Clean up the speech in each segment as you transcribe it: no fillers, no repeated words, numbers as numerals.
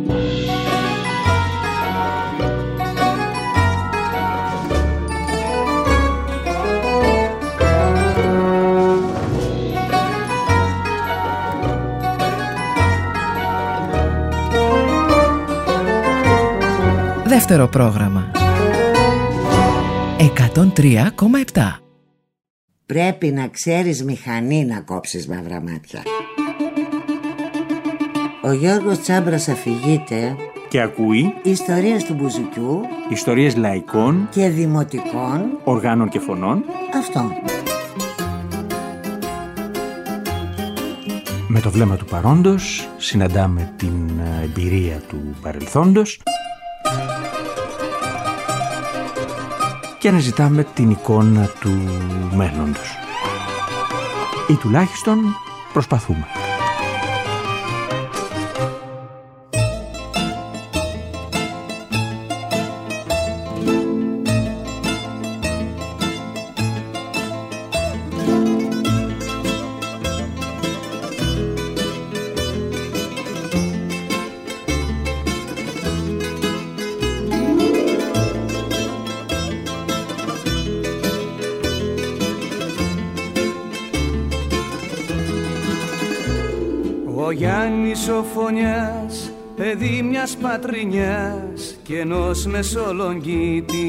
Δεύτερο πρόγραμμα 103,7. Πρέπει να ξέρεις μηχανή να κόψεις μαύρα μάτια. Ο Γιώργος Τσάμπρας αφηγείται και ακούει ιστορίες του μπουζουκιού, ιστορίες λαϊκών και δημοτικών οργάνων και φωνών. Αυτό. Με το βλέμμα του παρόντος συναντάμε την εμπειρία του παρελθόντος και αναζητάμε την εικόνα του μέλλοντος. Ή τουλάχιστον προσπαθούμε. Ο Γιάννης ο Φωνιάς, παιδί μιας πατρινιάς και ενός Μεσολογγίτη,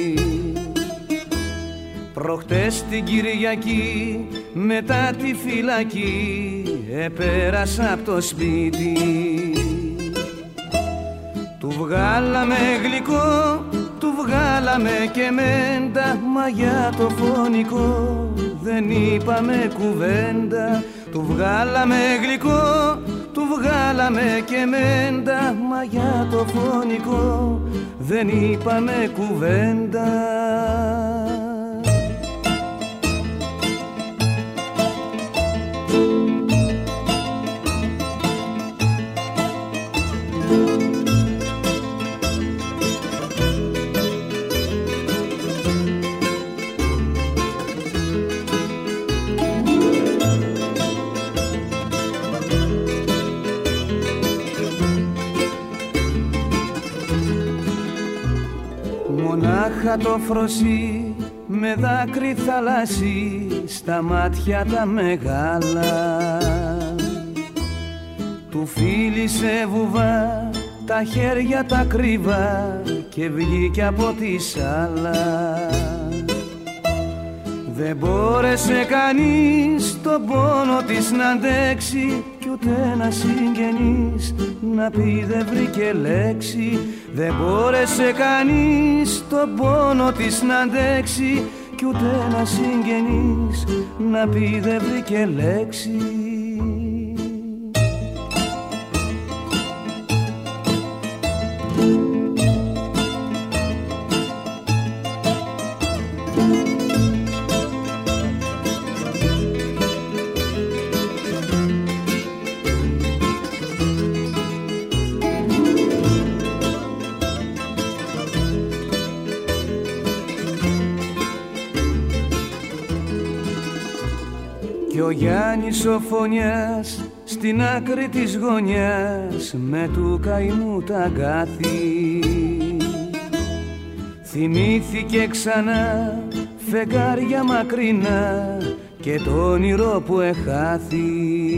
προχτές την Κυριακή μετά τη φυλακή επέρασα απ' το σπίτι. Του βγάλαμε γλυκό, του βγάλαμε και μέντα, μα για το φωνικό δεν είπαμε κουβέντα. Του βγάλαμε γλυκό, του βγάλαμε και μέντα, μα για το φωνικό δεν είπαμε κουβέντα. Μονάχα το φροσί με δάκρυ θαλάσσι στα μάτια τα μεγάλα, του φίλησε βουβά τα χέρια τα κρύβα και βγήκε από τη σάλα. Δεν μπόρεσε κανείς τον πόνο της να αντέξει κι ούτε ένα συγγενής να πει δεν βρήκε λέξη. Δεν μπόρεσε κανείς τον πόνο της να αντέξει κι ούτε ένα συγγενής να πει δεν βρήκε λέξη. Και ο Γιάννης ο Φωνιάς στην άκρη της γωνιάς με του καημού τα αγκάθη θυμήθηκε ξανά φεγγάρια μακρινά και το όνειρο που εχάθη.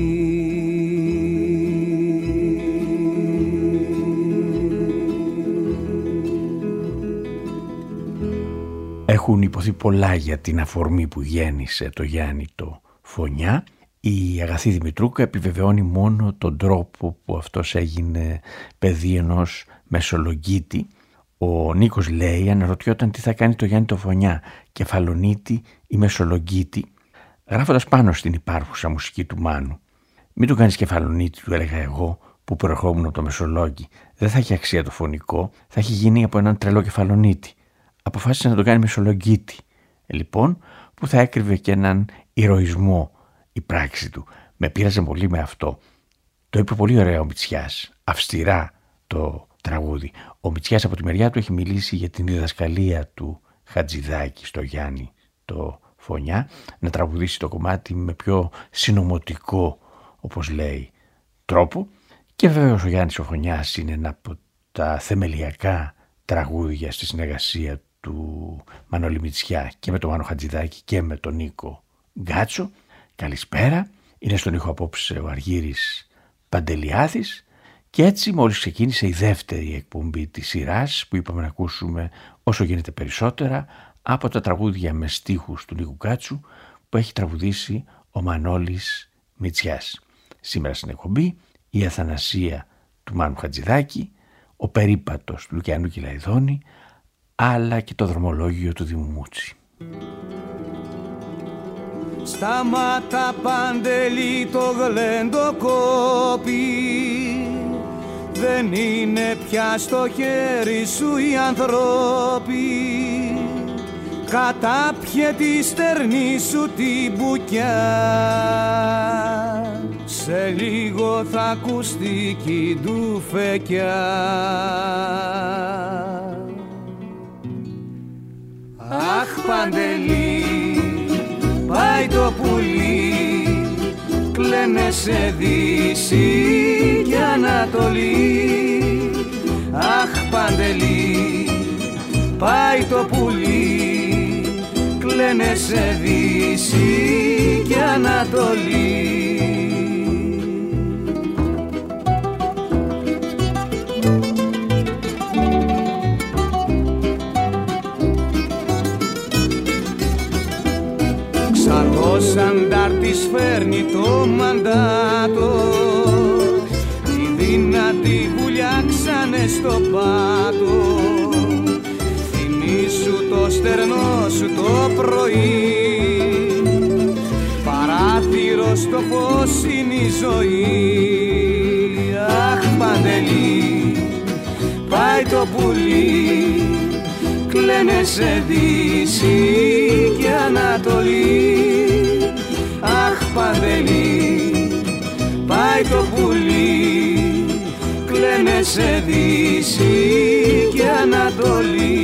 Έχουν υποθεί πολλά για την αφορμή που γέννησε το Γιάννη το Φωνιά. Η Αγαθή Δημητρούκα επιβεβαιώνει μόνο τον τρόπο που αυτός έγινε παιδί ενός Μεσολογγίτη. Ο Νίκος λέει, αναρωτιόταν τι θα κάνει το Γιάννη το Φωνιά, Κεφαλονίτη ή Μεσολογγίτη, γράφοντας πάνω στην υπάρχουσα μουσική του Μάνου. Μην του κάνεις Κεφαλονίτη, του έλεγα εγώ, που προερχόμουν από το Μεσολόγγι. Δεν θα έχει αξία το φωνικό, θα έχει γίνει από έναν τρελό Κεφαλονίτη. Αποφάσισε να τον κάνει Μεσολογγίτη. Λοιπόν, που θα έκρυβε και έναν ηρωισμό η πράξη του. Με πείραζε πολύ με αυτό. Το είπε πολύ ωραία ο Μητσιάς, αυστηρά το τραγούδι. Ο Μητσιάς από τη μεριά του έχει μιλήσει για την διδασκαλία του Χατζηδάκη στο Γιάννη το Φωνιά, να τραγουδήσει το κομμάτι με πιο συνωμοτικό, όπως λέει, τρόπο, Και βέβαιως ο Γιάννης ο Φωνιάς είναι ένα από τα θεμελιακά τραγούδια στη συνεργασία του Μανώλη Μητσιά και με τον Μάνο Χατζηδάκη και με τον Νίκο Γκάτσο. Καλησπέρα, είναι στον ήχο απόψε ο Αργύρης Παντελιάδης και έτσι μόλις ξεκίνησε η δεύτερη εκπομπή της σειράς που είπαμε να ακούσουμε όσο γίνεται περισσότερα από τα τραγούδια με στίχους του Νίκου Γκάτσου που έχει τραγουδήσει ο Μανώλης Μητσιάς. Σήμερα στην εκπομπή η Αθανασία του Μάνου Χατζηδάκη, ο Περίπατος του Λουκιανού Κυλαϊδόνη, αλλά και το δρομολόγιο του Δήμου Μούτσι. Σταμάτα Παντελή το γλέντο κόπη, δεν είναι πια στο χέρι σου οι ανθρώποι, κατάπιε τη στερνή σου την μπουκιά, σε λίγο θα ακουστεί κι ντουφεκιά. Αχ Παντελή, πάει το πουλί, κλαίνε σε Δύση και Ανατολή. Αχ Παντελή, πάει το πουλί, κλαίνε σε Δύση και Ανατολή. Ξαρχός αντάρτης φέρνει το μαντάτο, τη δυνατή βουλιάξανε στο πάτο. Θυμήσου το στερνό σου το πρωί, παράθυρο στο φως είναι η ζωή. Αχ Παντελή, πάει το πουλί, κλαίνε σε Δύση και Ανατολή. Αχ Παντελή, πάει το πουλί, κλαίνε σε Δύση και Ανατολή.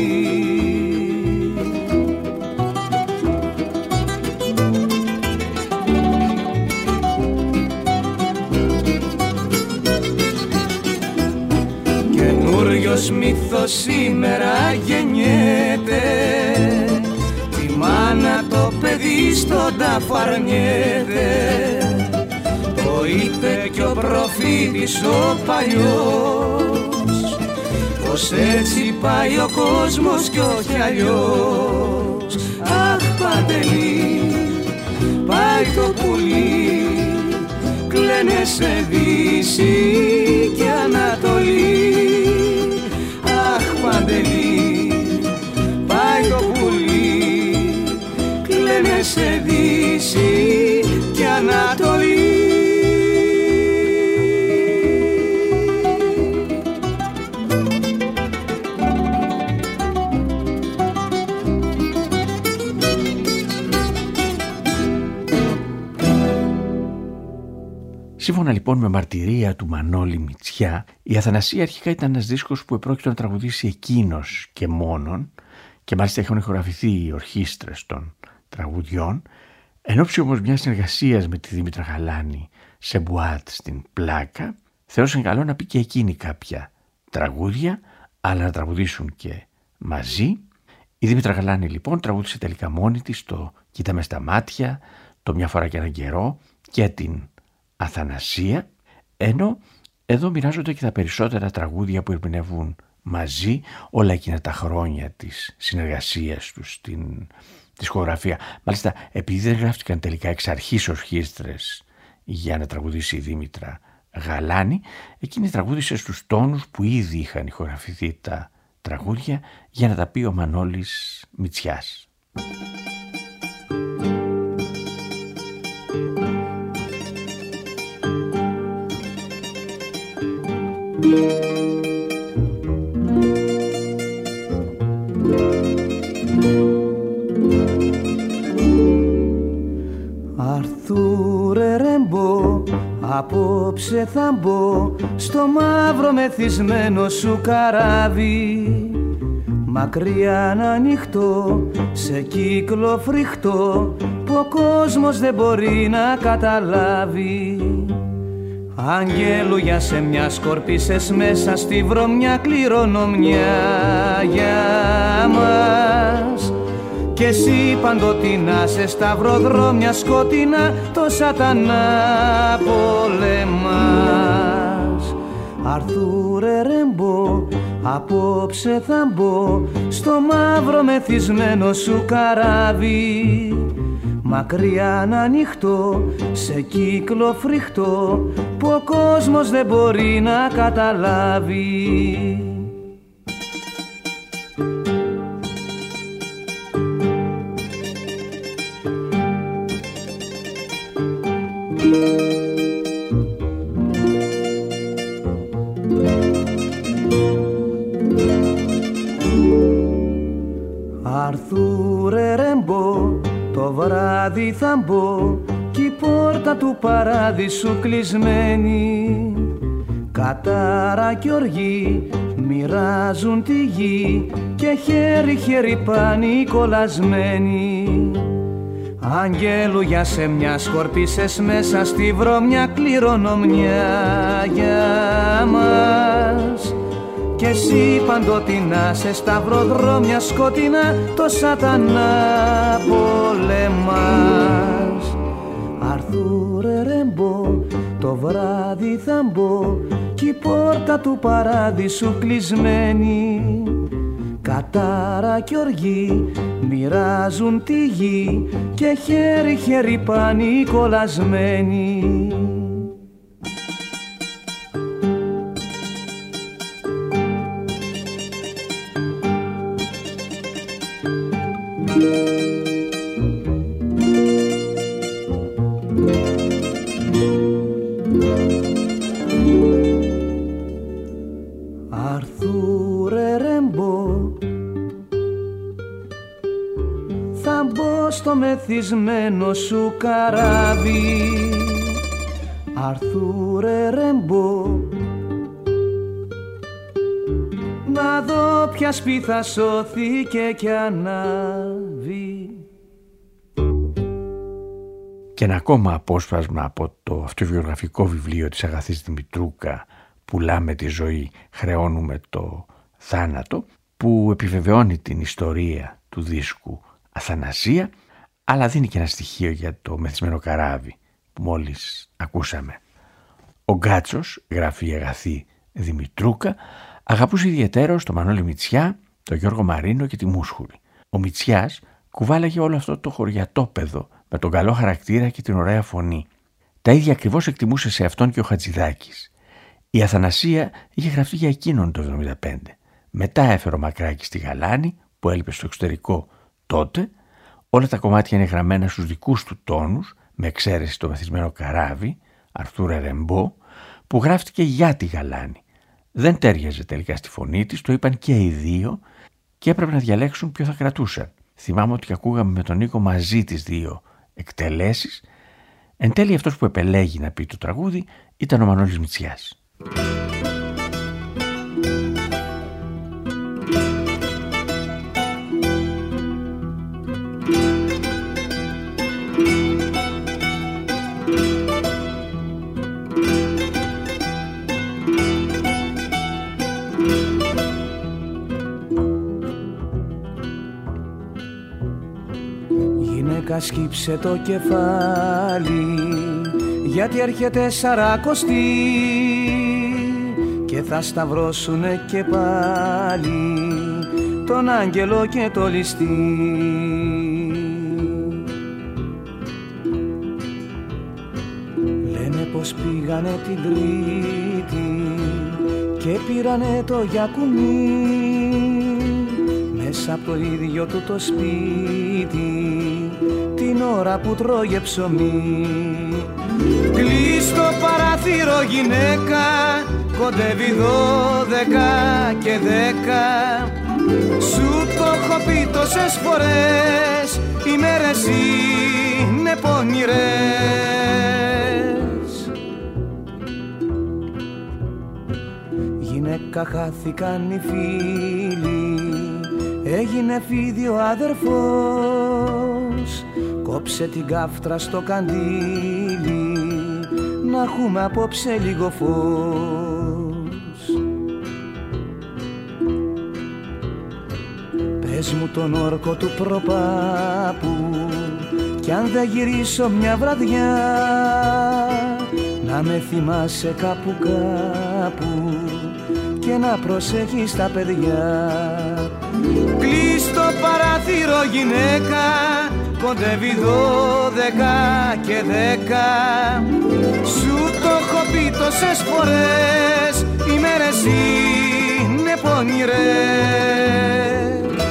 Καινούριος μύθος σήμερα γεννιέται, τη μάνα το παιδί στον τάφο αρνιέται. Το είπε κι ο προφήτης ο παλιός, πως έτσι πάει ο κόσμος κι όχι αλλιώς. Αχ Παντελή, πάει το πουλί, κλαίνε σε Δύση και Ανατολή. Αχ Παντελή, πάει το πουλί, κλαίνε σε Δύση και Ανατολή. Σύμφωνα λοιπόν με μαρτυρία του Μανώλη Μητσιά, η Αθανασία αρχικά ήταν ένας δίσκος που επρόκειτο να τραγουδήσει εκείνος και μόνον, και μάλιστα είχαν ηχογραφηθεί οι ορχήστρες των τραγουδιών, εν ώψη όμως μιας συνεργασίας με τη Δήμητρα Γαλάνη σε μπουάτ στην Πλάκα, θεώρησαν καλό να πει και εκείνη κάποια τραγούδια, αλλά να τραγουδήσουν και μαζί. Η Δήμητρα Γαλάνη λοιπόν τραγούδισε τελικά μόνη της το «Κοίτα με στα μάτια», το «Μια φορά και έναν καιρό» και την Αθανασία, ενώ εδώ μοιράζονται και τα περισσότερα τραγούδια που ερμηνεύουν μαζί όλα εκείνα τα χρόνια της συνεργασίας τους στη δισκογραφία. Μάλιστα, επειδή δεν γράφτηκαν τελικά εξ αρχής ορχήστρες για να τραγουδήσει η Δήμητρα Γαλάνη, εκείνη τραγούδισε στους τόνους που ήδη είχαν ηχογραφηθεί τα τραγούδια για να τα πει ο Μανώλης Μητσιάς. Αρθούρε ρεμπό, απόψε θα μπω στο μαύρο μεθυσμένο σου καράβι, μακριά να ανοιχτώ σε κύκλο φρικτό που ο κόσμος δεν μπορεί να καταλάβει. Αγγέλου σε μια σκορπίσες μέσα στη βρωμιά κληρονομιά για μας. Κι εσύ παντοτινά σε σταυροδρόμια σκοτεινά το σατανά πολεμάς. Αρθούρε Ρεμπό, απόψε θα μπω στο μαύρο μεθυσμένο σου καράβι. Μακριά να ανοιχτώ σε κύκλο φρικτό που ο κόσμος δεν μπορεί να καταλάβει. Αρθούρε Ρεμπό, το βράδυ θα μπω κι η πόρτα του παράδεισου κλεισμένη. Κατάρα κι οργή μοιράζουν τη γη και χέρι-χέρι πάνοι κολλασμένοι. Αγγέλου σε μια σκορπίσες μέσα στη βρωμιά κληρονομιά για μας. Κι εσύ παντοτινά σε σταυροδρόμια σκοτεινά το σατανά πολεμάς. Αρθούρε Ρεμπό, το βράδυ θα μπω κι η πόρτα του παράδεισου κλεισμένη. Κατάρα κι οργή μοιράζουν τη γη και χέρι-χέρι πάνοι κολλασμένοι. Αρθούρε Ρεμπό, θα μπω στο μεθυσμένο σου καράβι. Αρθούρε Ρεμπό, να δω ποια σπίθα σώθηκε κι ανάβει. Και ένα ακόμα απόσπασμα από το αυτοβιογραφικό βιβλίο της Αγαθής Δημητρούκα, «Πουλάμε τη ζωή, χρεώνουμε το θάνατο», που επιβεβαιώνει την ιστορία του δίσκου Αθανασία, αλλά δίνει και ένα στοιχείο για το μεθυσμένο καράβι που μόλις ακούσαμε. Ο Γκάτσος, γράφει η Αγαθή Δημητρούκα, αγαπούσε ιδιαιτέρως τον Μανώλη Μητσιά, τον Γιώργο Μαρίνο και τη Μούσχουρη. Ο Μητσιάς κουβάλαγε όλο αυτό το χωριατόπεδο με τον καλό χαρακτήρα και την ωραία φωνή. Τα ίδια ακριβώς εκτιμούσε σε αυτόν και ο Χατζηδάκης. Η Αθανασία είχε γραφτεί για εκείνον το 1975. Μετά έφερε ο Μακράκης στη Γαλάνη, που έλειπε στο εξωτερικό τότε. Όλα τα κομμάτια είναι γραμμένα στους δικούς του τόνους, με εξαίρεση το μεθυσμένο καράβι, Αρθούρε Ρεμπό, που γράφτηκε για τη Γαλάνη. Δεν τέριαζε τελικά στη φωνή της, το είπαν και οι δύο και έπρεπε να διαλέξουν ποιο θα κρατούσαν. Θυμάμαι ότι ακούγαμε με τον Νίκο μαζί τις δύο εκτελέσεις. Εν τέλει αυτός που επελέγει να πει το τραγούδι ήταν ο Μανώλης Μητσιάς. Σκύψε το κεφάλι, γιατί έρχεται Σαρακοστή και θα σταυρώσουνε και πάλι τον άγγελο και το ληστή. Λένε πως πήγανε την Τρίτη και πήρανε το γιακουμί μέσα από το ίδιο του το σπίτι την ώρα που τρώγε ψωμί. Κλείς το παράθυρο γυναίκα, κοντεύει 12 και 10. Σου το έχω πει τόσες φορές, οι μέρες είναι πονηρές. Γυναίκα χάθηκαν οι φίλοι, έγινε φίδι ο αδερφός. Κόψε την κάφτρα στο καντήλι, να έχουμε απόψε λίγο φως. Πες μου τον όρκο του προπάπου, κι αν δεν γυρίσω μια βραδιά, να με θυμάσαι κάπου κάπου και να προσέχεις τα παιδιά. Κλείς το παράθυρο γυναίκα, κοντεύει 12 και 10. Σου το έχω πει τόσες φορές, οι μέρες είναι πονηρές.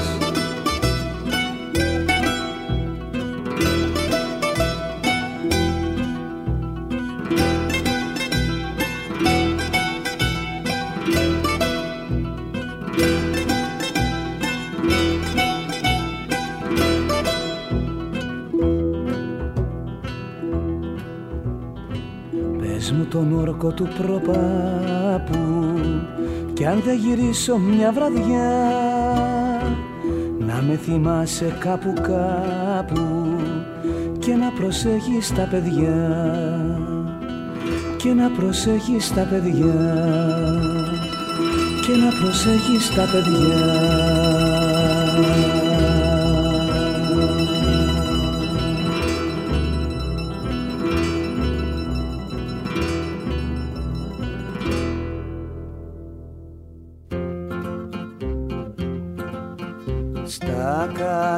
Πες μου τον όρκο του προπάπου, κι αν δεν γυρίσω μια βραδιά, να με θυμάσαι κάπου κάπου και να προσέχεις τα παιδιά, και να προσέχεις τα παιδιά, και να προσέχεις τα παιδιά. Στα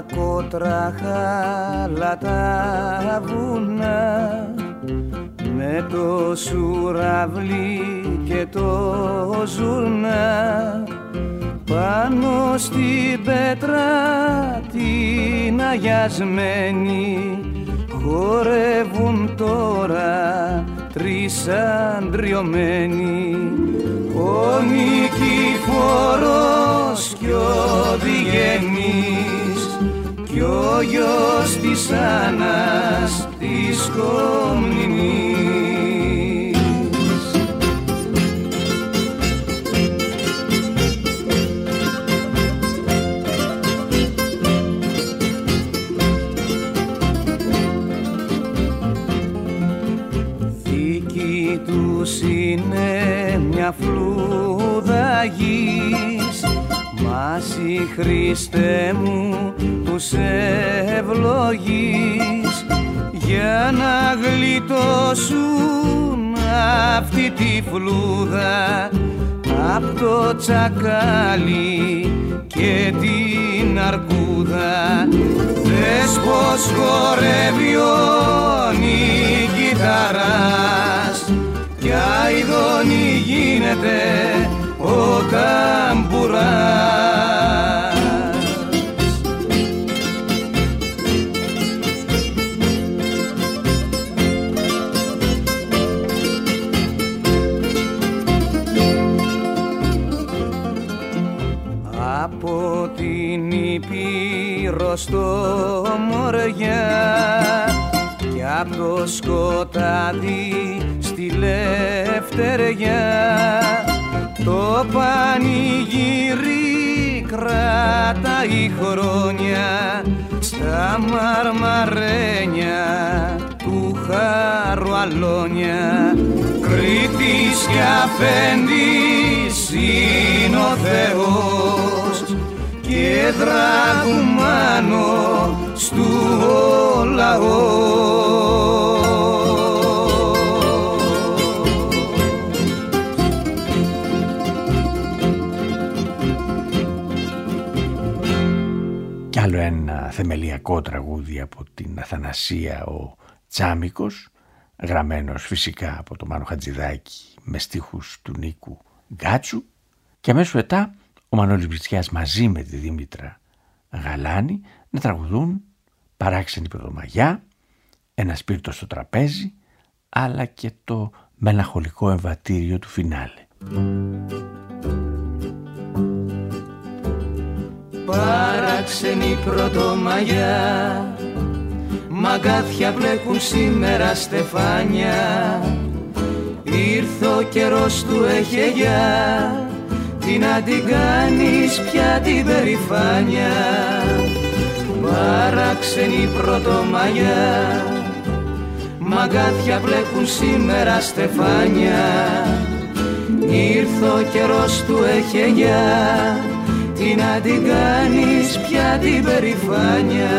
κακότραχα τα βουνά, με το σουραβλί και το ζουρνά, πάνω στην πέτρα την αγιασμένη, χορεύουν τώρα τρεις αντριωμένοι. Ο Νικηφόρος κι ο Διγενής κι ο γιος της Άννας της Κομνηνής. Δική τους είναι μια φλούδα γης, μάση Χριστέ μου τους ευλογείς, για να γλιτώσουν αυτή τη φλούδα απ' το τσακάλι και την αρκούδα. Δες πως χορεύει ο Νικηταράς κι αηδόνι γίνεται ο ταμπουράς. Από την Ήπειρο στο Μοριά κι απ' το σκοτάδι στη Λευτεριά, το πανηγύρι κρατάει χρόνια στα μαρμαρένια του Χαρουαλόνια. Κρήτης κι αφέντης είναι ο Θεός και δραγουμάνο στου ο λαός. Κι άλλο ένα θεμελιακό τραγούδι από την Αθανασία, ο Τσάμικος, γραμμένος φυσικά από τον Μάνο Χατζηδάκη με στίχους του Νίκου Γκάτσου, και αμέσως μετά ο Μανώλης Μπριτσιάς μαζί με τη Δήμητρα Γαλάνη να τραγουδούν Παράξενη Πρωτομαγιά, Ένα σπίρτο στο τραπέζι, αλλά και το μελαγχολικό εμβατήριο του φινάλε. Παράξενη Πρωτομαγιά, μαγκάθια μπλέκουν σήμερα στεφάνια, ήρθε ο καιρός του εχεγιά, τι να την κάνεις πια την περηφάνια. Παράξενη Πρωτομαγιά, μαγκάθια μπλέκουν σήμερα στεφάνια. Ήρθε ο καιρός του εχεγιά, τι να την κάνεις πια την περηφάνια.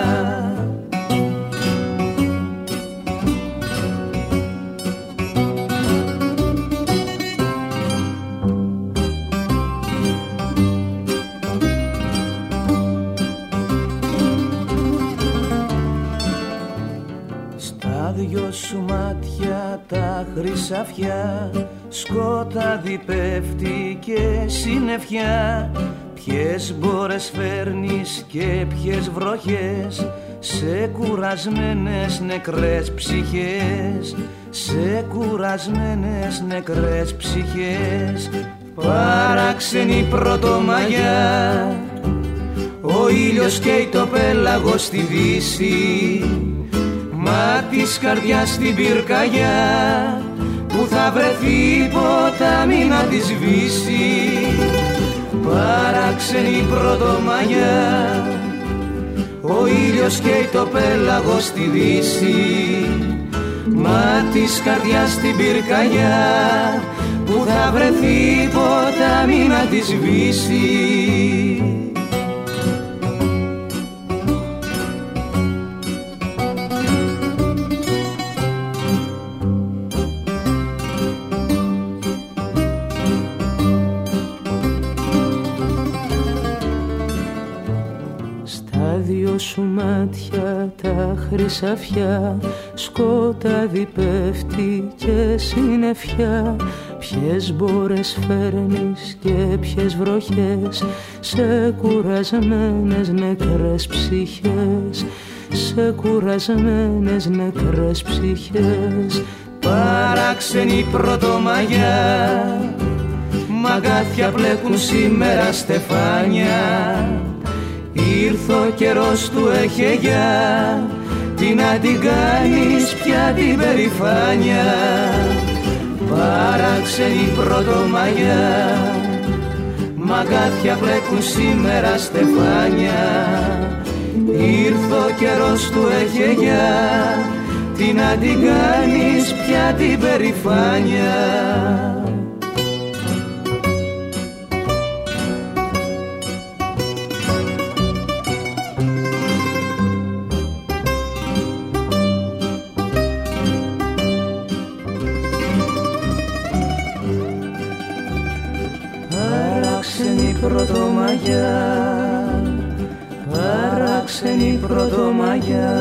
Στα δυο σου μάτια τα χρυσαφιά, σκοτάδι πέφτει και συννεφιά. Ποιες μπόρες φέρνεις και ποιες βροχές, σε κουρασμένες νεκρές ψυχές, σε κουρασμένες νεκρές ψυχές. Παράξενη πρωτομαγιά, ο ήλιος καίει το πέλαγος στη δύση, μα της καρδιάς στην πυρκαγιά, που θα βρεθεί ποτάμι να τη σβήσει. Παράξενη πρωτομαγιά, ο ήλιος καίει το πέλαγος στη δύση, μα της καρδιάς στην πυρκαγιά, που θα βρεθεί ποτάμι να τη σβήσει. Σου μάτια τα χρυσαφιά, σκοτάδι πέφτει και συννεφιά. Ποιες μπόρες φέρνεις και ποιες βροχές, σε κουρασμένες νεκρές ψυχές, σε κουρασμένες νεκρές ψυχές. Παράξενη πρωτομαγιά, μαγκάθια μπλέκουν σήμερα στεφάνια. Ήρθε ο καιρός του εχεγιά, τι να την κάνεις πια την περηφάνια. Παράξενη πρωτομαγιά, μαγκάθια μπλέκουν σήμερα στεφάνια. Ήρθε ο καιρός του εχεγιά, τι να την κάνεις πια την περηφάνια. Πρωτομαγιά, παράξενη πρωτομαγιά.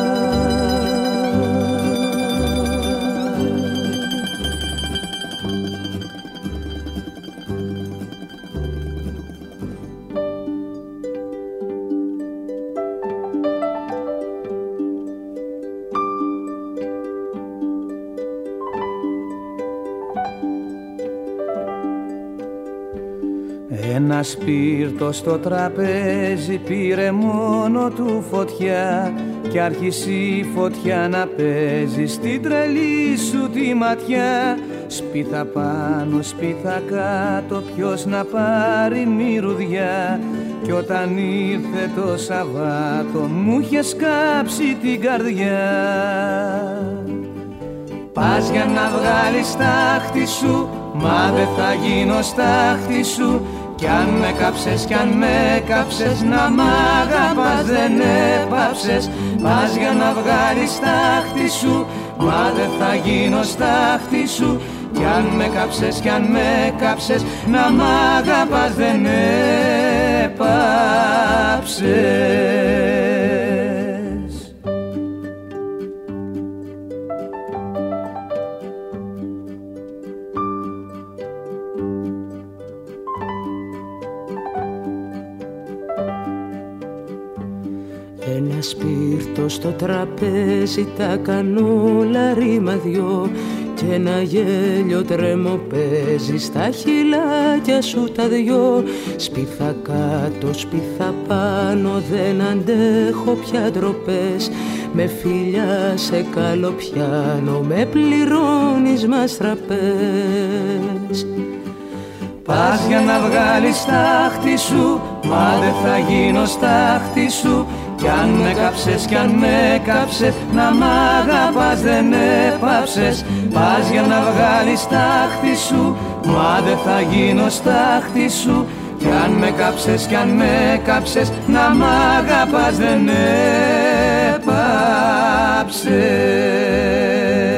Ένα σπίρτο στο τραπέζι πήρε μόνο του φωτιά, κι άρχισε η φωτιά να παίζει στην τρελή σου τη ματιά. Σπίθα πάνω, σπίθα κάτω, ποιος να πάρει μυρουδιά. Κι όταν ήρθε το Σαββάτο μου είχε σκάψει την καρδιά. Πας για να βγάλεις τάχτη σου, μα δεν θα γίνω στάχτη σου. Κι αν με κάψες, κι αν με κάψες, να μ' αγαπάς δεν έπαψες. Πας για να βγάλεις τάχτη σου, μα δεν θα γίνω στάχτη σου. Κι αν με κάψες, κι αν με κάψες, να μ' αγαπάς δεν έπαψες. Ένα σπίρτο στο τραπέζι, τα κανόλα ρήμα δυο, κι ένα γέλιο τρέμο παίζει στα χειλάκια σου τα δυο. Σπίθα κάτω, σπίθα πάνω, δεν αντέχω πια ντροπές. Με φιλιά σε καλοπιάνω, με πληρώνεις μας τραπές. Πας για να βγάλεις τάχτη σου, μα δεν θα γίνω στάχτη σου. Κι αν με κάψες, κι αν με κάψες, να μ' αγαπάς δεν έπαψες. Πας για να βγάλεις τάχτη σου, μα δεν θα γίνω στάχτη σου. Κι αν με κάψες, κι αν με κάψες, να μ' αγαπάς δεν έπαψες.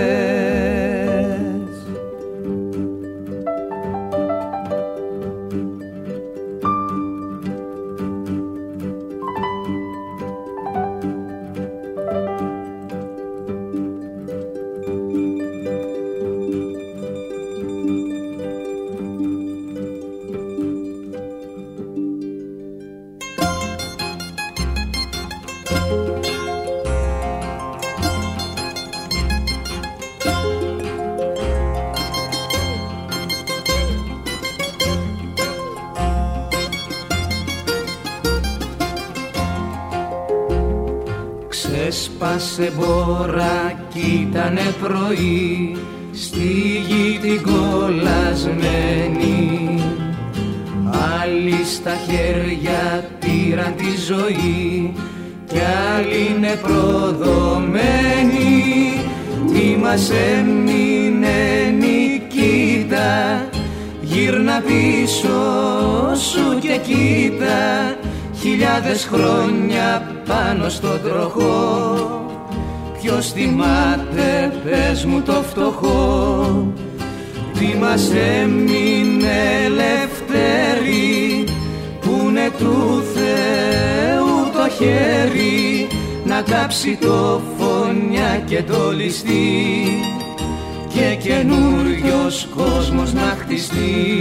Ξέσπασε μπόρα κι ήτανε πρωί, στη γη την κολλασμένη. Άλλοι στα χέρια πήραν τη ζωή κι άλλοι είναι προδομένοι. Τι μας έμεινε Νικήτα, γύρνα πίσω σου και κοίτα. Χιλιάδες χρόνια πάνω στον τροχό, ποιος θυμάται, πες μου το φτωχό. Τι μας έμεινε ελευθερή, πούνε του Θεού το χέρι, να κάψει το φωνιά και το ληστή και καινούριος κόσμος να χτιστεί.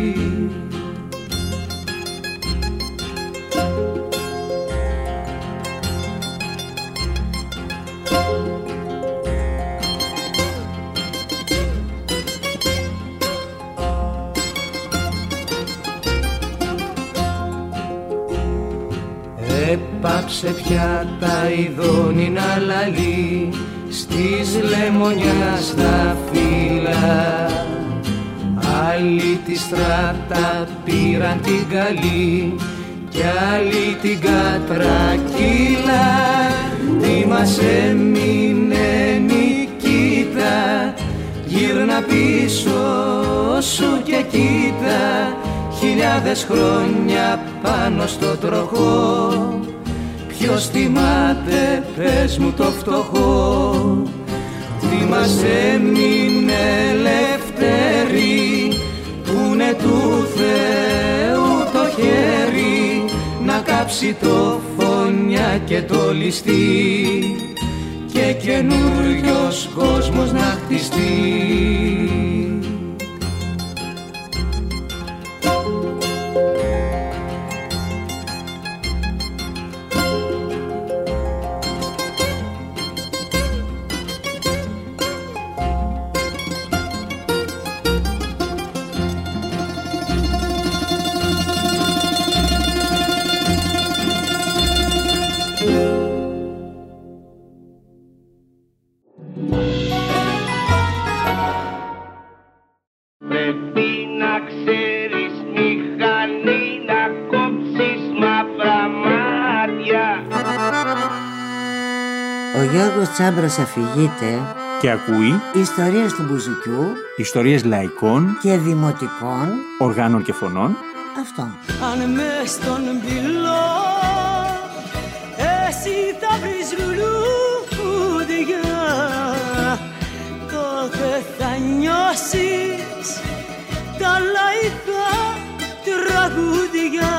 Έπαψε πια τα ειδώνει να λαλεί στις λεμονιάς τα φύλλα. Άλλοι τη στράτα πήραν την καλή κι άλλοι την κατρακύλα. Τι μας έμεινε Νικήτα, γύρνα πίσω σου και κοίτα. Χιλιάδες χρόνια πάνω στο τροχό, ποιος θυμάται, πες μου το φτωχό. Τι μας έμεινε ελευθερή, πούνε του Θεού το χέρι, να κάψει το φωνιά και το ληστή και καινούριος κόσμος να χτιστεί. Ο Γιώργος Τσάμπρος αφηγείται και ακούει ιστορίες του μπουζουκιού, ιστορίες λαϊκών και δημοτικών οργάνων και φωνών. Αυτό. Αν μες στον πυλό εσύ θα βρεις λουλούδια, τότε θα νιώσεις τα λαϊκά τραγούδια.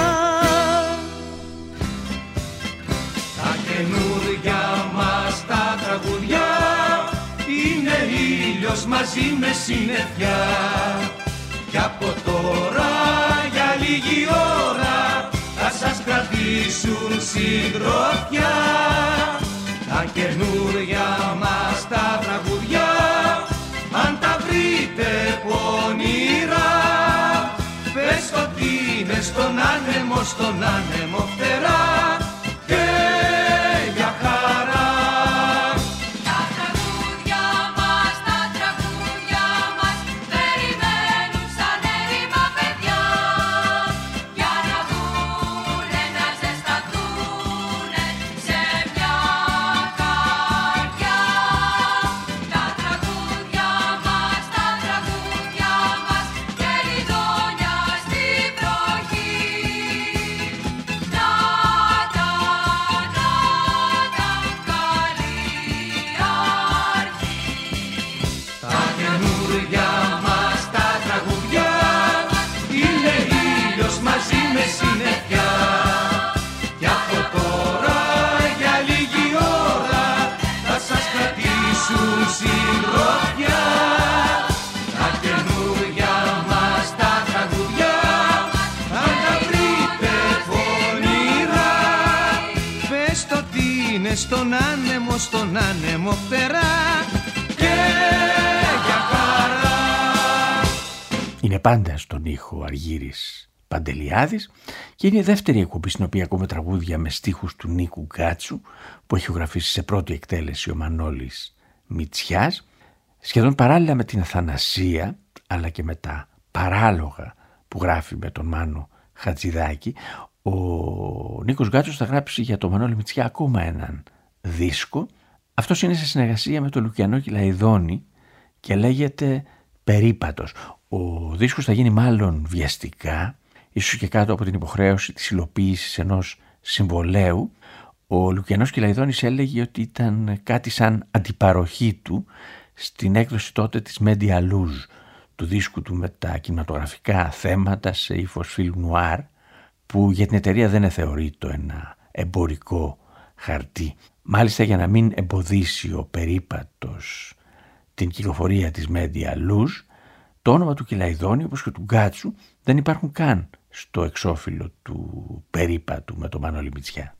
Τα καινούρια μας τα τραγουδιά είναι ήλιος μαζί με συννεφιά. Κι από τώρα για λίγη ώρα θα σας κρατήσουν συντροφιά. Τα καινούρια μας τα τραγουδιά, αν τα βρείτε πονηρά, πες ότι είναι στον άνεμο φτερά και για χαρά. Τα τραγούδια μας περιμένουν σαν έρημα. στον άνεμο φτερά και για χαρά. Είναι πάντα στον ήχο Αργύρης Παντελιάδης και είναι η δεύτερη εκπομπή στην οποία ακούμε τραγούδια με στίχους του Νίκου Γκάτσου που έχει γραφήσει σε πρώτη εκτέλεση ο Μανώλης Μητσιάς, σχεδόν παράλληλα με την Αθανασία αλλά και με τα παράλογα που γράφει με τον Μάνο Χατζηδάκη. Ο Νίκος Γκάτσος θα γράψει για τον Μανώλη Μητσιά ακόμα έναν δίσκο. Αυτός είναι σε συνεργασία με τον Λουκιανό Κυλαϊδόνη και λέγεται Περίπατος. Ο δίσκος θα γίνει μάλλον βιαστικά, ίσως και κάτω από την υποχρέωση της υλοποίησης ενός συμβολέου. Ο Λουκιανός Κυλαϊδόνης έλεγε ότι ήταν κάτι σαν αντιπαροχή του στην έκδοση τότε της Media Luz, του δίσκου του με τα κινηματογραφικά θέματα σε ύφος φιλμ νουάρ, που για την εταιρεία δεν θεωρείται ένα εμπορικό χαρτί. Μάλιστα, για να μην εμποδίσει ο Περίπατος την κυκλοφορία της Media Luz, το όνομα του Κυλαϊδόνη όπως και του Γκάτσου δεν υπάρχουν καν στο εξώφυλλο του Περίπατου με τον Μανώλη Μητσιά.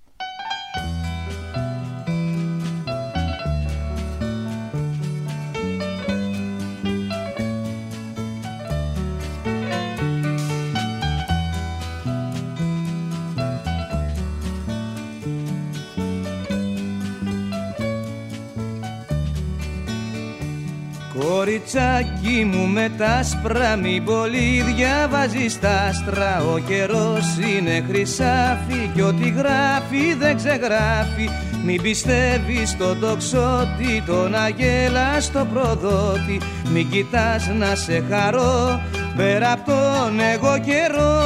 Κοριτσάκι μου με τα άσπρα μην πολύ διαβάζεις τα άστρα. Ο καιρός είναι χρυσάφι κι ό,τι γράφει δεν ξεγράφει. Μην πιστεύεις τον τοξότη, τον αγέλα στο προδότη. Μην κοιτάς να σε χαρώ πέρα απ' τον εγώ καιρό.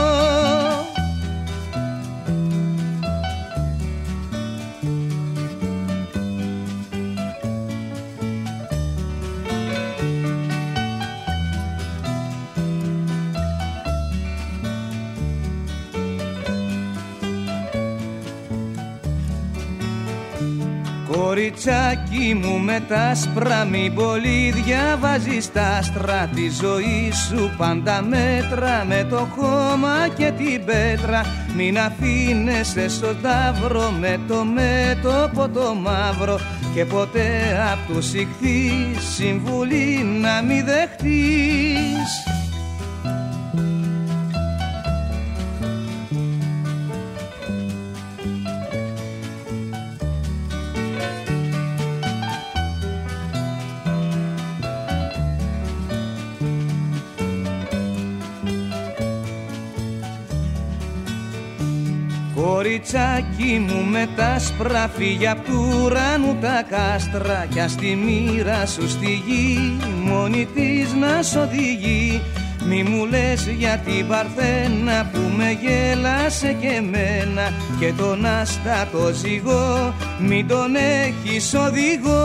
Κοριτσάκι μου με τα άσπρα μην πολύ διαβάζεις τα άστρα. Τη ζωή σου πάντα μέτρα με το χώμα και την πέτρα. Μην αφήνεσαι στον ταύρο με το μέτωπο το μαύρο. Και ποτέ απ' τους ηχθείς συμβουλή να μη δεχτείς. Κοριτσάκι μου με τα άσπρα φύγε απ' του ουρανού τα κάστρα. Κι ας τη μοίρα σου στη γη μόνη της να σ' οδηγεί. Μη μου λες για την Παρθένα που με γέλασε και εμένα. Και τον άστατο ζυγό μην τον έχεις οδηγό.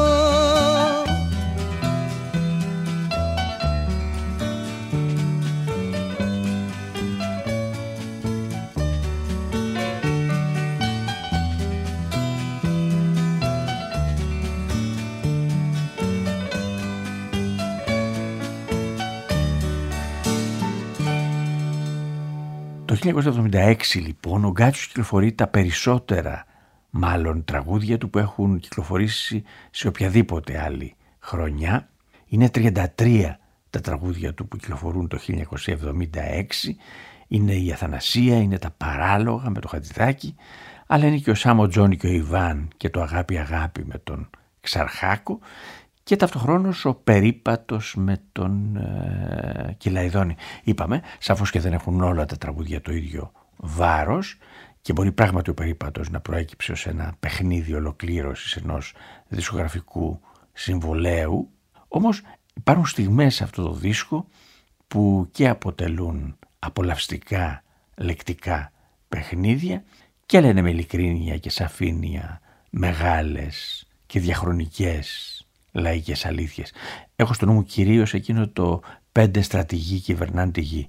Το 1976 λοιπόν ο Γκάτσος κυκλοφορεί τα περισσότερα μάλλον τραγούδια του που έχουν κυκλοφορήσει σε οποιαδήποτε άλλη χρονιά. Είναι 33 τα τραγούδια του που κυκλοφορούν το 1976. Είναι η Αθανασία, είναι τα παράλογα με το Χατζηδάκη, αλλά είναι και ο Σάμο Τζόνι και ο Ιβάν και το Αγάπη Αγάπη με τον Ξαρχάκο και ταυτοχρόνως ο Περίπατος με τον Κυλαϊδόνη. Είπαμε, σαφώς και δεν έχουν όλα τα τραγούδια το ίδιο βάρος και μπορεί πράγματι ο Περίπατος να προέκυψε ως ένα παιχνίδι ολοκλήρωσης ενός δισκογραφικού συμβολέου. Όμως υπάρχουν στιγμές σε αυτό το δίσκο που και αποτελούν απολαυστικά λεκτικά παιχνίδια και λένε με ειλικρίνεια και σαφήνεια μεγάλες και διαχρονικές λαϊκές αλήθειες. Έχω στο νου μου κυρίως εκείνο το 5 στρατηγοί κυβερνάνε τη γη.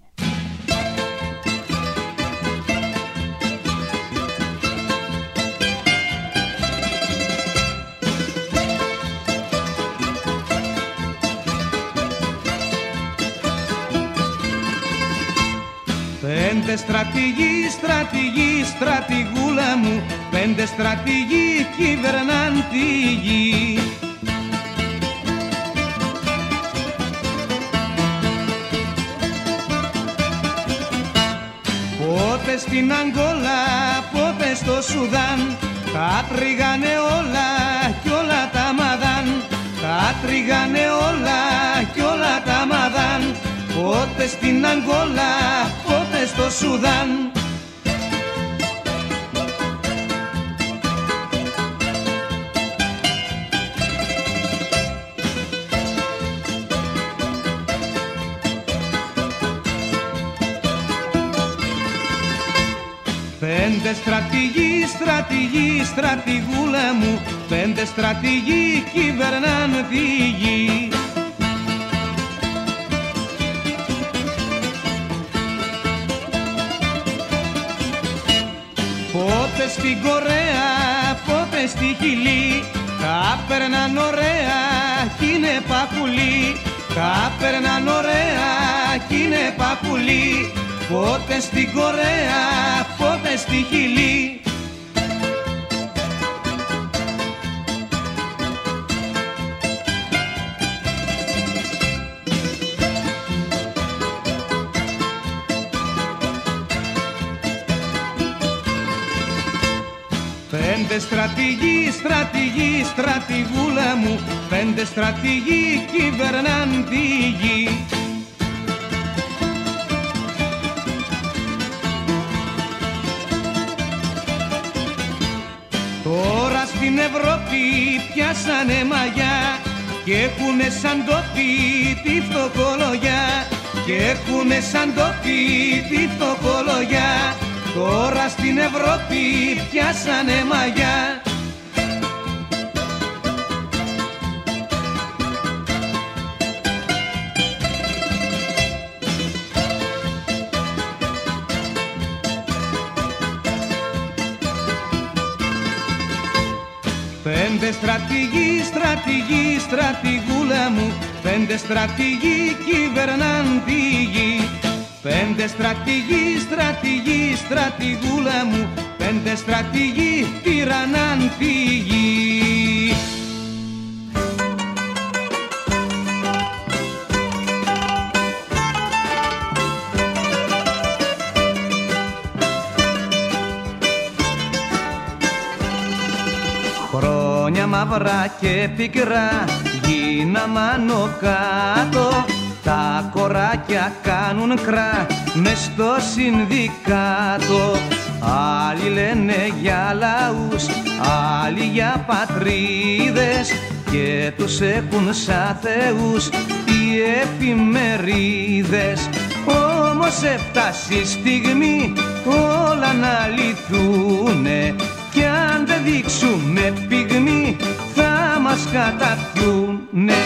Πέντε στρατηγοί, στρατηγοί, στρατηγούλα μου, πέντε στρατηγοί κυβερνάν τη γη. Πότε στην Αγγόλα, πότε στο Σουδάν, τα τρίγανε όλα κι όλα τα μαδάν. Τα τρίγανε όλα κι όλα τα μαδάν. Πότε στην Αγγόλα, πότε στο Σουδάν. Πέντε στρατηγοί, στρατηγοί, στρατηγούλα μου, πέντε στρατηγοί κυβερνάν τη γη. Πότε στην Κορέα, πότε στη Χιλή, τα περνάν ωραία κι είναι παπουλί. Τα περνάν ωραία κι είναι παπουλί. Πότε στην Κορέα, πότε στη Χιλή. Πέντε στρατηγοί, στρατηγοί, στρατηγούλα μου, πέντε στρατηγοί κυβερνάν τη γη. Τώρα στην Ευρώπη πιάσανε μαγιά κι έχουνε σαν τόπι τη φτωχολογιά. Κι έχουνε σαν τόπι τη φτωχολογιά. Τώρα στην Ευρώπη πιάσανε μαγιά. Πέντε στρατηγοί, στρατηγοί, στρατηγούλα μου, πέντε στρατηγοί κυβερνάν τη γη. Πέντε στρατηγοί, στρατηγοί, στρατηγούλα μου, πέντε στρατηγοί τυραννάν τη γη. Χρόνια μαύρα και πικρά γίναμε άνω κάτω. Τα κοράκια κάνουν κρά μες στο συνδικάτο. Άλλοι λένε για λαούς, άλλοι για πατρίδες και τους έχουν σαν θεούς οι εφημερίδες. Όμως έφτασε η στιγμή όλα να λυθούνε κι αν δεν δείξουμε πυγμή θα μας καταπιούνε.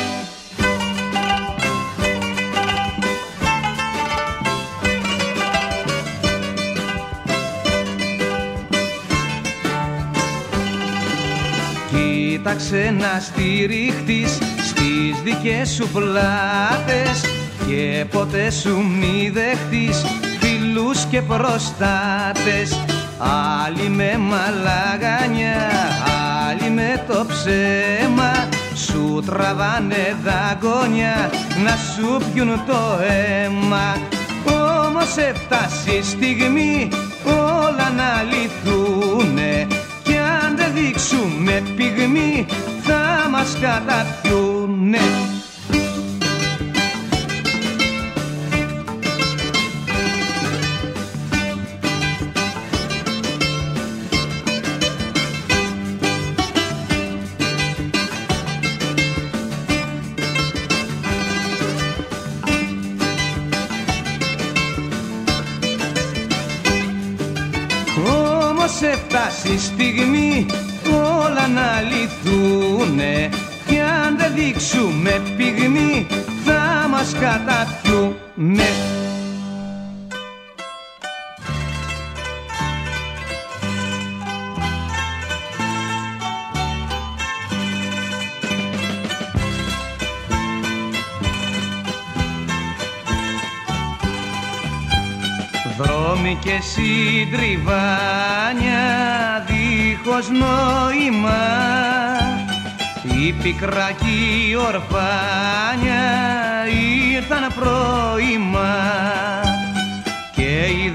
Κοίταξε να στηριχτείς στις δικές σου πλάτες και ποτέ σου μη δεχτείς φίλους και προστάτες. Άλλοι με μαλαγανιά, άλλοι με το ψέμα σου τραβάνε δαγκόνια να σου πιουν το αίμα. Όμως έφτασε η στιγμή όλα να λυθούνε κι αν δεν δείξουμε πυγμή θα μας καταπιούνε. Έφτασε η στιγμή όλα να λυθούνε κι αν δεν δείξουμε πυγμή θα μας καταπιούνε. δρόμοι και συντριβάνια δίχως νόημα, η πικρά κι η ορφάνια ήρθαν πρώιμα και οι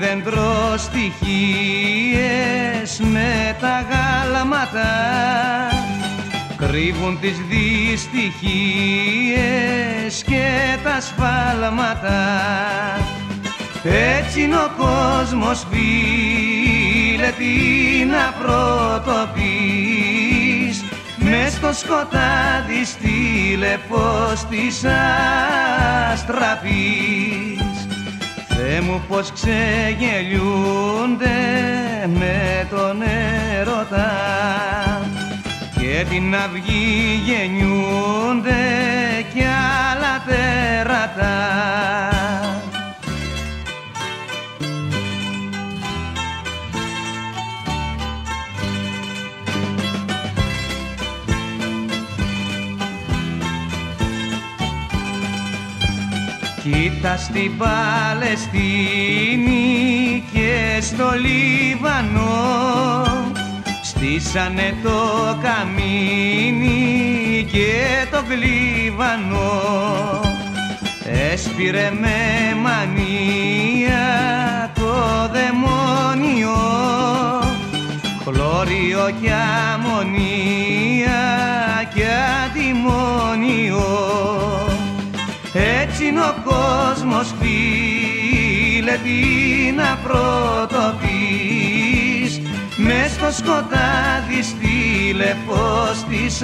δεντροστοιχίες με τα γάλματα κρύβουν τις δυστυχίες και τα σφάλματα. Έτσι είναι ο κόσμος, φίλε, τι να πρωτοποιείς, μες στο σκοτάδι στείλε φως της αστραπής. Θεέ μου πως ξεγελιούνται με τον έρωτα και την αυγή γεννιούνται κι άλλα τέρατα. Κοίτα στην Παλαιστίνη και στο Λίβανο στήσανε το καμίνι και το γλύβανο. Έσπηρε με μανία το δαιμόνιο, χλώριο κι αμμονία κι αντιμόνιο. Έτσι είναι ο κόσμος, φίλε, τι να πρωτοποιείς, μες στο σκοτάδι στείλε φως της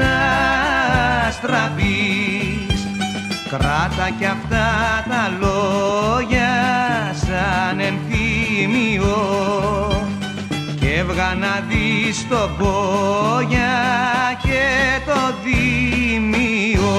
αστραπής. Κράτα κι αυτά τα λόγια σαν ενθύμιο και έβγα να δεις το Μπόγια και το Δήμιο.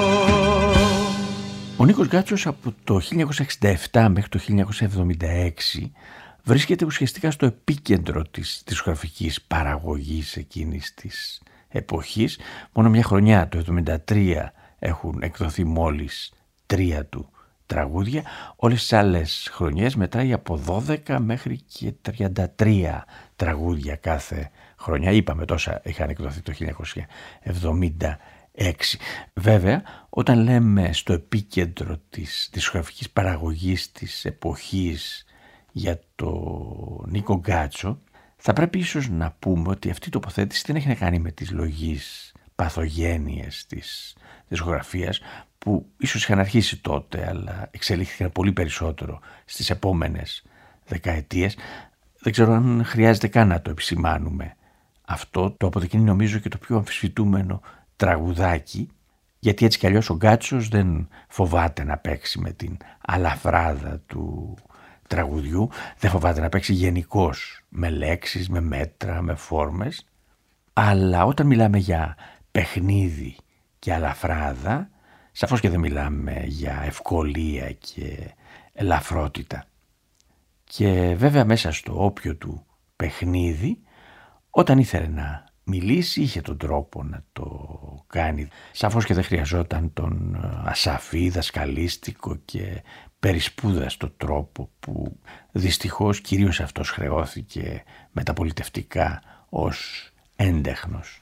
Ο Νίκος Γκάτσος από το 1967 μέχρι το 1976 βρίσκεται ουσιαστικά στο επίκεντρο της δισκογραφικής παραγωγής εκείνης της εποχής. Μόνο μια χρονιά, το 1973, έχουν εκδοθεί μόλις 3 του τραγούδια. Όλες τις άλλες χρονιές μετράει από 12 μέχρι και 33 τραγούδια κάθε χρονιά. Είπαμε τόσα είχαν εκδοθεί το 1976. Βέβαια, όταν λέμε στο επίκεντρο της δισκογραφικής παραγωγής της εποχής για το Νίκο Γκάτσο, θα πρέπει ίσως να πούμε ότι αυτή η τοποθέτηση δεν έχει να κάνει με τις λογείς παθογένειες της δισκογραφίας που ίσως είχαν αρχίσει τότε αλλά εξελίχθηκαν πολύ περισσότερο στις επόμενες δεκαετίες. Δεν ξέρω αν χρειάζεται καν να το επισημάνουμε. Αυτό το αποδεικνύει νομίζω και το πιο αμφισβητούμενο τραγουδάκι, γιατί έτσι κι αλλιώς ο Γκάτσος δεν φοβάται να παίξει με την αλαφράδα του τραγουδιού, δεν φοβάται να παίξει γενικώς με λέξεις, με μέτρα, με φόρμες, αλλά όταν μιλάμε για παιχνίδι και αλαφράδα, σαφώς και δεν μιλάμε για ευκολία και ελαφρότητα. Και βέβαια μέσα στο όποιο του παιχνίδι, όταν ήθελε να μιλήσει, είχε τον τρόπο να το κάνει. Σαφώς και δεν χρειαζόταν τον ασαφή, δασκαλίστικο και περισπούδαστο τρόπο που δυστυχώς κυρίως αυτός χρεώθηκε μεταπολιτευτικά ως έντεχνος.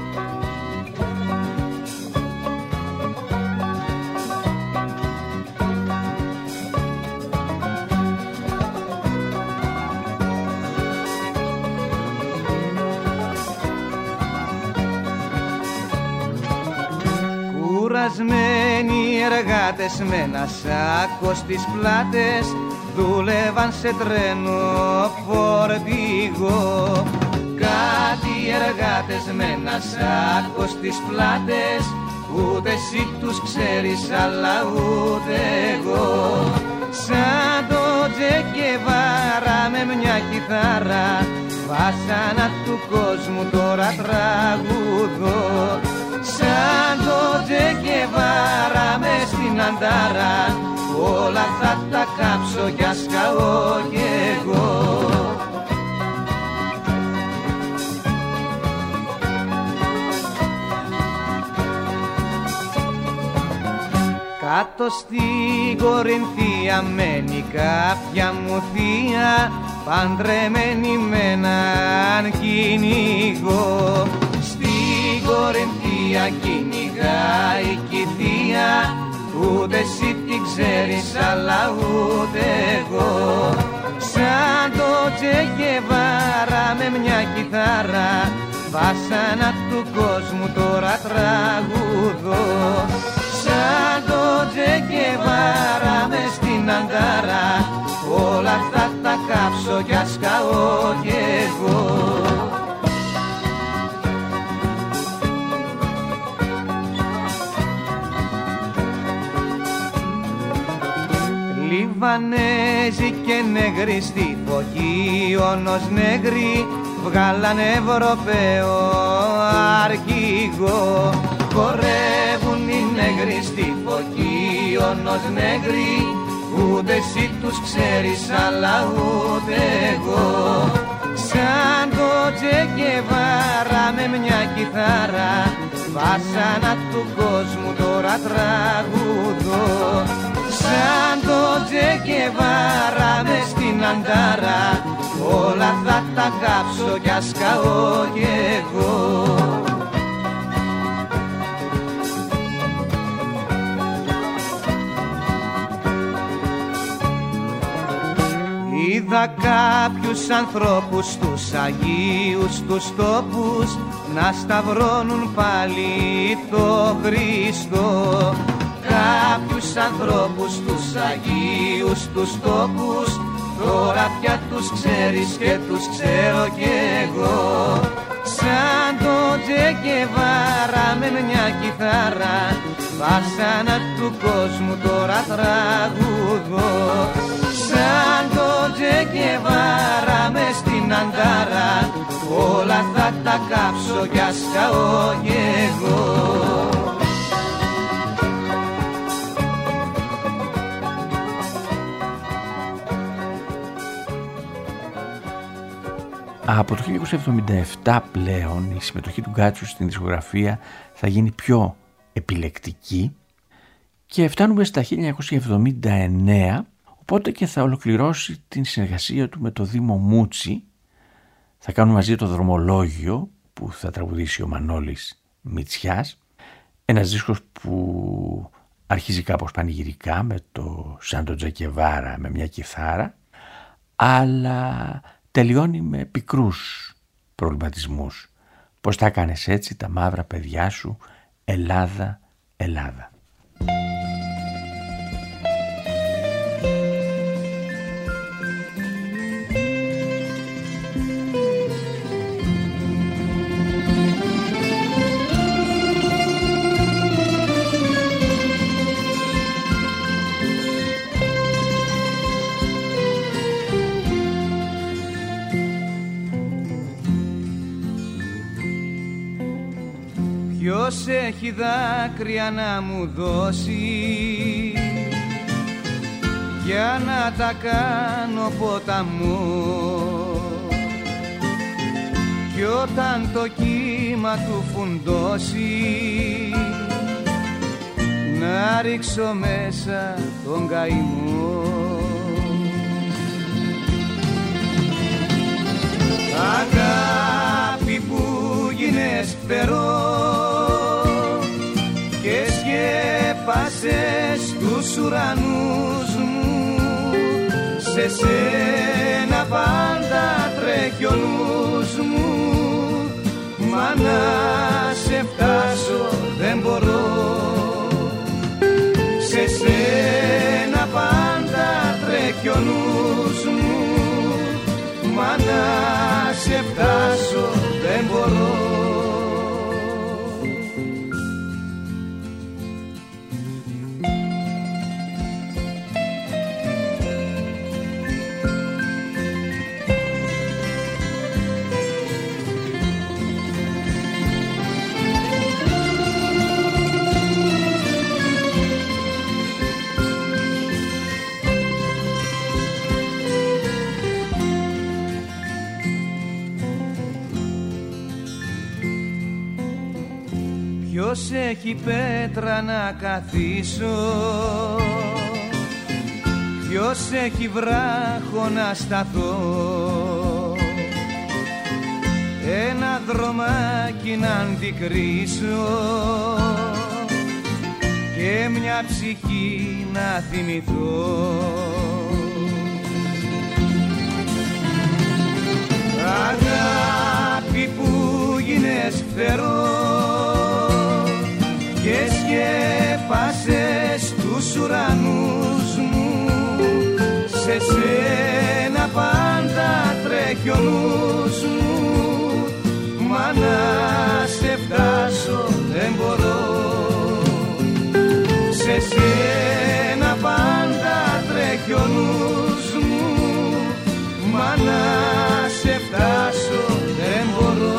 Κουρασμένοι εργάτες με ένα σάκο στις πλάτες δούλευαν σε τρένο φορτηγό. Κάτι εργάτες με ένα σάκο στις πλάτες, ούτε εσύ τους ξέρεις αλλά ούτε εγώ. Σαν το Τζε Γκεβάρα με μια κιθάρα, βάσανα του κόσμου τώρα τραγουδώ. Σαν το Τζε Γκεβάρα μες στην Αντάρα, όλα θα τα κάψω κι ας καώ κι εγώ. Κάτω στην Κορινθία μένει κάποια γιαγιά μου θεία, παντρεμένη με έναν κυνηγό. Στην Κορινθία κυνηγάει κι η θεία, ούτε εσύ την ξέρεις αλλά ούτε εγώ. Σαν το Τσε Γκεβάρα με μια κιθάρα, βάσανα του κόσμου τώρα τραγουδώ. Σαν το Τσε Γκεβάρα μες στην Αντάρα, όλα θα τα κάψω κι ας καώ κι εγώ. Λιβανέζοι και νέγροι στη Φωκίωνος νέγροι, βγάλαν Ευρωπαίο αρχηγό. Χορεύουν οι νέγροι στη Φωκίωνος νέγροι, ούτε εσύ τους ξέρεις αλλά ούτε εγώ. Σαν το Τσε Γκεβάρα με μια κιθάρα, βάσανα του κόσμου τώρα τραγουδώ. Σαν το Τσε Γκεβάρα μες στην Αντάρα, όλα θα τα κάψω κι ας καώ κι εγώ. Είδα κάποιους ανθρώπους στους Αγίους τους τόπους να σταυρώνουν πάλι το Χριστό. Κάποιους ανθρώπους στους Αγίους τους τόπους τώρα πια τους ξέρεις και τους ξέρω κι εγώ. Σαν το Τσε Γκεβάρα με μια κιθάρα, βάσανα του κόσμου τώρα τραγουδώ. Σαν το Τσε Γκεβάρα μες στην Αντάρα, όλα θα τα κάψω κι ας καώ κι εγώ. Από το 1977 πλέον η συμμετοχή του Γκάτσου στην δισκογραφία θα γίνει πιο επιλεκτική και φτάνουμε στα 1979, οπότε και θα ολοκληρώσει την συνεργασία του με το Δήμο Μούτσι. Θα κάνουν μαζί το Δρομολόγιο που θα τραγουδήσει ο Μανώλης Μητσιάς, ένας δίσκος που αρχίζει κάπως πανηγυρικά με το Σαν το Τσε Γκεβάρα με μια κιθάρα, αλλά τελειώνει με πικρούς προβληματισμούς. Πώς τα κάνεις έτσι τα μαύρα παιδιά σου, Ελλάδα, Ελλάδα. Ποιος έχει δάκρυα να μου δώσει για να τα κάνω ποταμό, κι όταν το κύμα του φουντώσει να ρίξω μέσα τον καημό. Αγάπη που γίνες φτερό και σκέπασες τους ουρανούς μου, σε σένα πάντα τρέχει ο νους μου, μα να σε φτάσω δεν μπορώ. Σε σένα πάντα τρέχει ο νους μου, μα να σε φτάσω δεν μπορώ. Ποιος έχει πέτρα να καθίσω, ποιος έχει βράχο να σταθώ, ένα δρομάκι να αντικρίσω και μια ψυχή να θυμηθώ. Αγάπη που γίνες φτερό και σκέπασες τους ουρανούς μου, σε σένα πάντα τρέχει ο νους μου, μα να σε φτάσω δεν μπορώ. Σε σένα πάντα τρέχει ο νους μου, μα να σε φτάσω δεν μπορώ.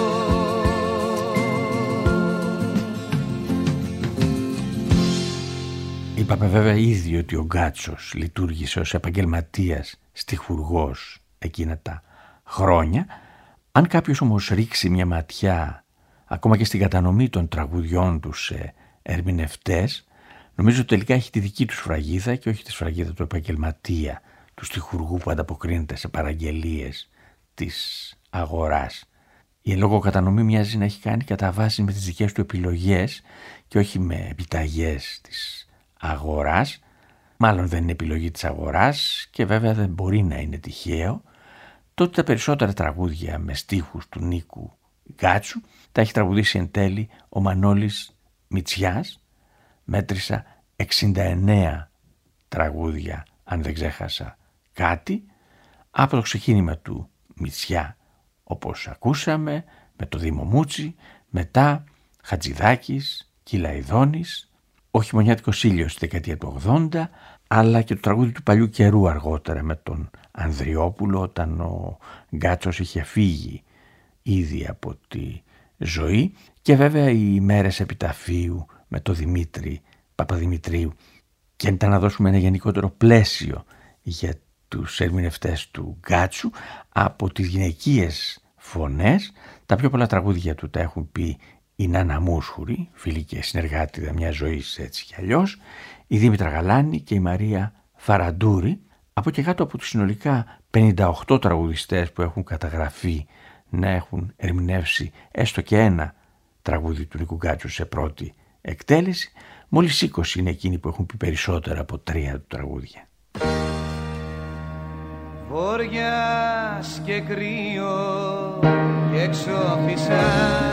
Είπαμε βέβαια ήδη ότι ο Γκάτσος λειτουργήσε ως επαγγελματίας στιχουργός εκείνα τα χρόνια. Αν κάποιος όμως ρίξει μια ματιά ακόμα και στην κατανομή των τραγουδιών του σε ερμηνευτές, νομίζω ότι τελικά έχει τη δική του σφραγίδα και όχι τη σφραγίδα του επαγγελματία, του στιχουργού που ανταποκρίνεται σε παραγγελίες της αγοράς. Η εν λόγω κατανομή μοιάζει να έχει κάνει κατά βάση με τις δικές του επιλογές και όχι με επιταγές της αγοράς. Μάλλον δεν είναι επιλογή της αγοράς και βέβαια δεν μπορεί να είναι τυχαίο. Τότε τα περισσότερα τραγούδια με στίχους του Νίκου Γκάτσου τα έχει τραγουδήσει εν τέλει ο Μανώλης Μητσιάς. Μέτρησα 69 τραγούδια, αν δεν ξέχασα κάτι, από το ξεκίνημα του Μητσιά, όπως ακούσαμε, με το Δήμο Μούτσι, μετά Χατζηδάκης, Κυλαϊδόνης, ο Χειμωνιάτικος ήλιος στη δεκαετία του 80, αλλά και το τραγούδι του παλιού καιρού αργότερα με τον Ανδριόπουλο, όταν ο Γκάτσος είχε φύγει ήδη από τη ζωή, και βέβαια οι μέρες επιταφείου με τον Δημήτρη Παπαδημητρίου. Και ήταν να δώσουμε ένα γενικότερο πλαίσιο για τους ερμηνευτές του Γκάτσου, από τις γυναικείες φωνές τα πιο πολλά τραγούδια του τα έχουν πει η Νάνα Μούσχουρη, φίλη και συνεργάτη μια ζωή έτσι κι αλλιώς, η Δήμητρα Γαλάνη και η Μαρία Φαραντούρη, από και κάτω από τους συνολικά 58 τραγουδιστές που έχουν καταγραφεί να έχουν ερμηνεύσει έστω και ένα τραγούδι του Νίκου Γκάτσου σε πρώτη εκτέλεση. Μόλις 20 είναι εκείνοι που έχουν πει περισσότερα από 3 του τραγούδια. Βοριάς και κρύο και εξώφυσα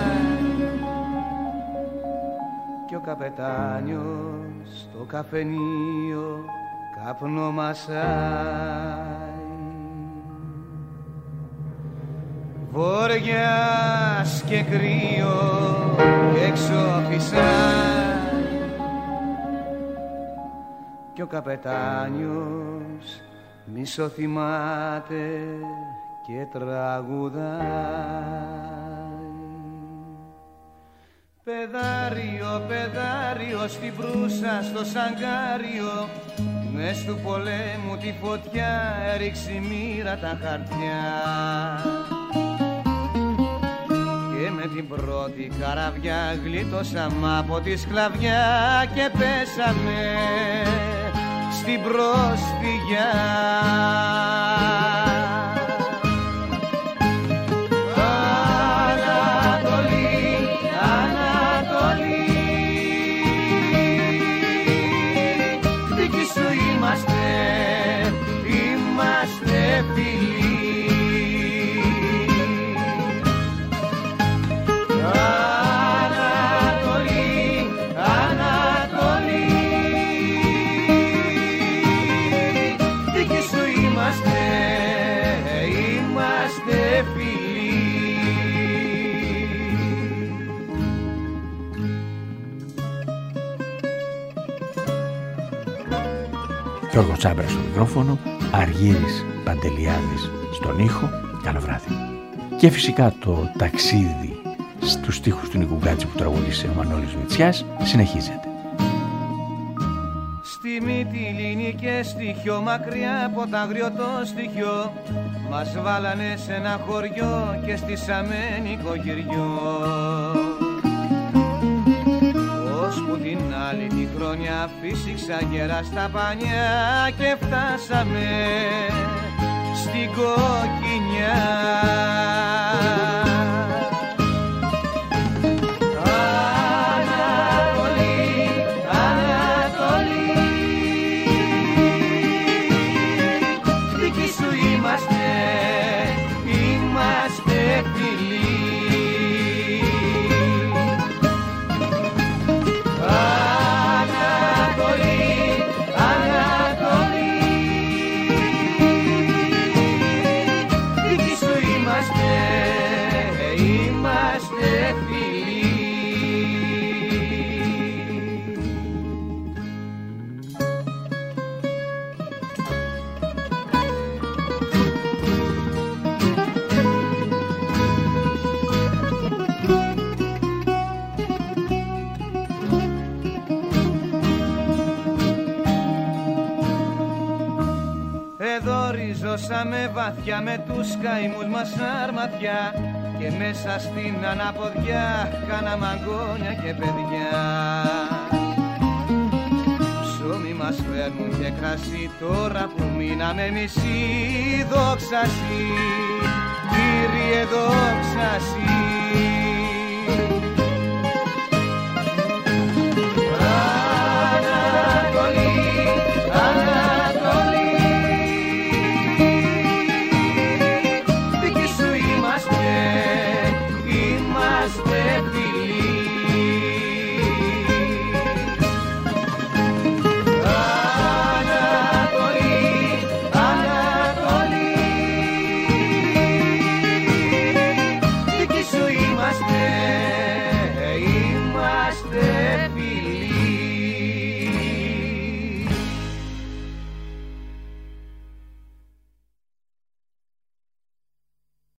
κι ο καπετάνιος στο καφενείο καπνό μασάει. Βοριάς και κρύο και εξώφυσα κι ο καπετάνιος μισοθυμάται και τραγουδάει. Παιδάριο, παιδάριο στην Προύσα στο Σαγκάριο, μες του πολέμου τη φωτιά έριξε η μοίρα τα χαρτιά. Και με την πρώτη καραβιά γλίτωσαμε από τη σκλαβιά και πέσαμε στην πρόσφυγιά. Ανατολή, Ανατολή, δίκοι σου είμαστε, είμαστε φίλοι. Γιώργος Τσάμπρας στο μικρόφωνο, Αργύρης Παντελιάδης στον ήχο. Καλό βράδυ. Και φυσικά το ταξίδι στους στίχους του Νίκου Γκάτσου που τραγούδισε ο Μανώλης Μητσιάς συνεχίζεται. Στη Μυτιλήνη και στοιχείο, μακριά από τα αγριωτό στοιχείο, μας βάλανε σε ένα χωριό και στήσαμε νοικοκυριό. Ως που την άλλη τη χρονιά φύσηξα γερά στα πανιά και φτάσαμε στην Κοκκινιά. Ριζώσαμε βαθιά με τους καημούς μας αρματιά και μέσα στην αναποδιά κάναμε αγκόνια και παιδιά. Ψωμί μας φέρνουν και κρασί τώρα που μείναμε μισή. Δόξα Συ, Κύριε δόξα Συ.